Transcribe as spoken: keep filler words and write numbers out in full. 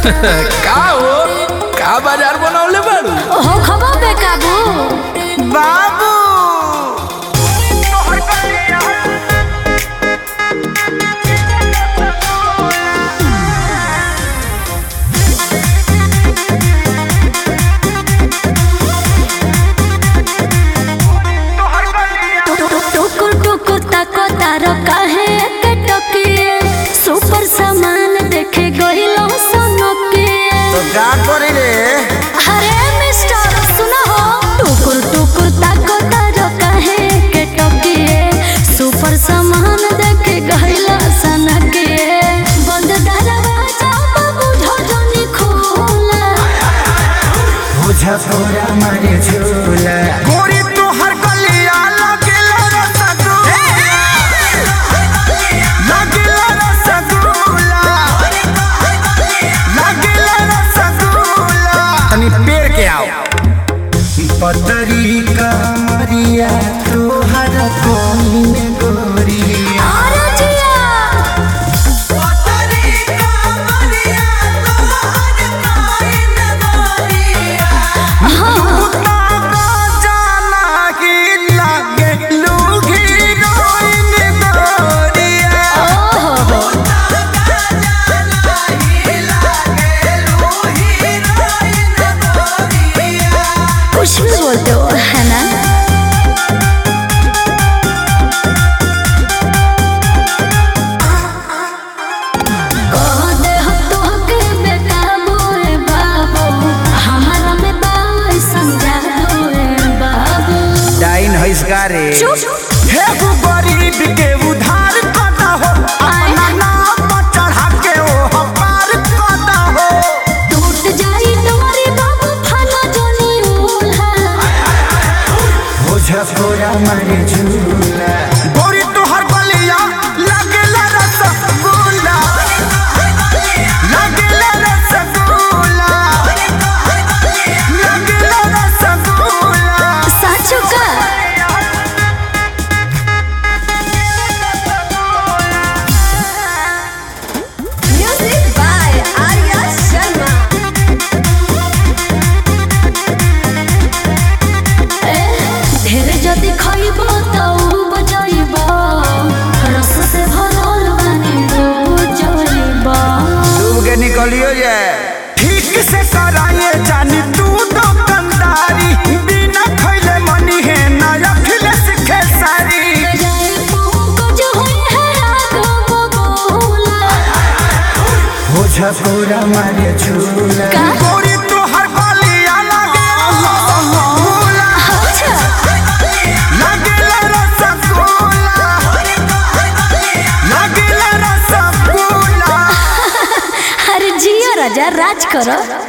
का हो का बाजार बनौले बारू हो खबो बेकाबू बाबू टुकुर टुकुर ताको तारो काहे के टकिए सुपर सामान देखे गइलो सोनके तो का करे रे अरे मिस्टर सुनो हो टुकुर टुकुर ताको तारो काहे के टकिए सुपर सामान देखे गइलो सोनके बंद दरवाजा बाबू ढोढनी खोला बुझा थोड़ा मारे झूला गोरी तो हर गलिया लगेला रसगुल्ला लगेला रसगुल्ला लगेला रसगुल्ला तनी पेड़ के आओ पतरी का मरिया तो हर कोनी में गोरिया अरे जिया पतरी का मरिया तो हर कोनी में गोरिया कुछ भी बोलते हो है ना कह दे हो तो के बेकाबू रे बाबू हमारा में बाई समझा दो रे बाबू डाइन है इसका रे चुप हे वो गरीब के उधार करता हो अपना नाम पर चढ़ा के ओ पार करता हो टूट जाई तुम्हारी बाबू फाना जोनी उल्हा हो झकोरा मारे झूला गोरी तो हर गलिया लगेला रसगुल्ला लगेला रसगुल्ला लगेला रसगुल्ला साचू का म्यूजिक बाय आर्या शर्मा ढेर जदि खइबो तो बजाइबो रस से भरल बानी बजाइबो डूब के निकलियो ये ठीक से कराए जानी तू दुकानदारी बिना खइले मनी है ना अखिले सीखे सारी जाए पंकज होई है आगो बोला हो झकोरा मारे झूला का? गोरी तो हर गलिया लगे रसगुल्ला अच्छा लगेला रसगुल्ला लगेला रसगुल्ला अरे जिया राजा राज करो